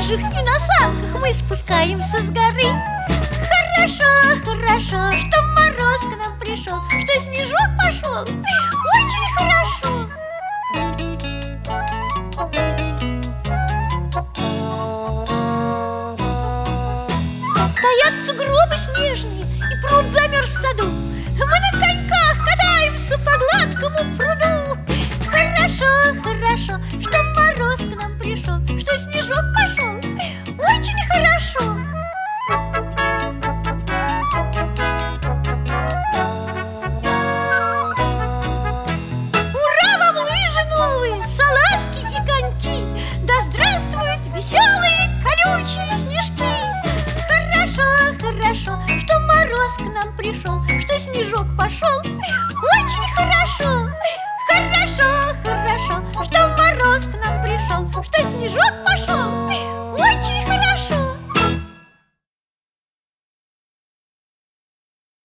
лыжах и на санках мы спускаемся с горы. Хорошо, хорошо, что мороз к нам пришел, что снежок пошел. Очень хорошо. Стоят сугробы снежные, и пруд замерз в саду. Мы на коньках катаемся по гладкому пруду. Хорошо, хорошо, что мороз к нам пришел, что снежок пошел. Очень хорошо. Ура вам, лыжи новые, салазки и коньки! Да здравствуют веселые колючие снежки! Хорошо, хорошо, что мороз к нам пришел, что снежок пошел. Очень хорошо. Хорошо, хорошо, что мороз к нам пришел, что снежок пошел.